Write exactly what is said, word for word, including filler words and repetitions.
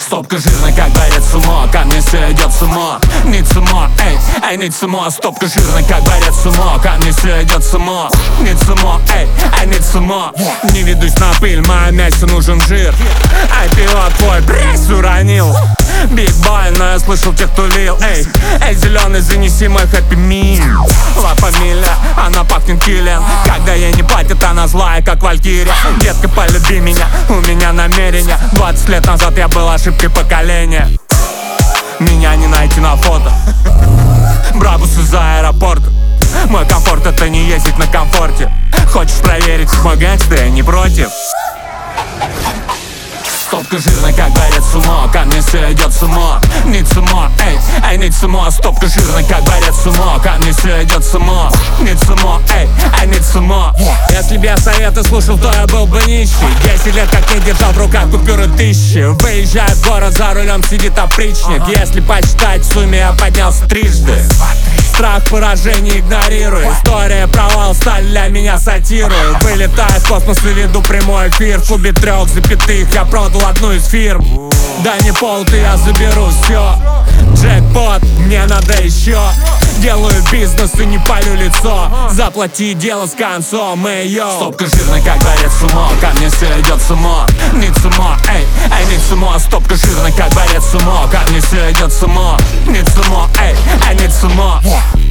Стопка жирная, как борец сумо, ко мне все идет сумо. Нить сумо, эй, эй, нить сумо. Стопка жирная, как борец сумо, ко мне все идет сумо. Нить сумо, эй, эй, нить сумо. Не ведусь на пыль, моя мясе нужен жир. Ай, пивот твой пресс уронил. Биг бой, но я слышал тех, кто лил. Эй, эй, зеленый, занеси мой хэппи мин. Ла фамилия, она пахнет киллен. Когда ей не платят, она злая, как валькирия. Детка, полюби меня, у меня намерение. Двадцать лет назад я был ошибкой поколения. Меня не найти на фото. Брабус из-за аэропорта. Мой комфорт — это не ездить на комфорте. Хочешь проверить мой гэнгстер, я не против. Стопка жирная, как борец сумо, ко мне все идет сумо. Нить сумо, эй, эй, нить сумо. Стопка жирная, как борец сумо, ко мне все идет сумо. Нить сумо, эй, эй, нить сумо. Если б я советы слушал, то я был бы нищий. Десять лет как не держал в руках купюры тысячи. Выезжая в город, за рулем сидит опричник. Если посчитать в сумме, я поднялся трижды. Страх поражения игнорирую. История провал сталь для меня сатирую. Вылетаю в космос и веду прямой эфир. В клубе трех запятых я продал одну из фирм. Да не полты, я заберу все. Джекпот, мне надо еще. Делаю бизнес и не палю лицо. Заплати, дело с концом, эй, йоу. Стопка жирная, как борец сумо, ко мне все идет сумо. Нить сумо, эй, эй, нить сумо. Стопка жирная, как борец сумо, ко мне все идет сумо. Нить сумо, эй, эй, нить сумо.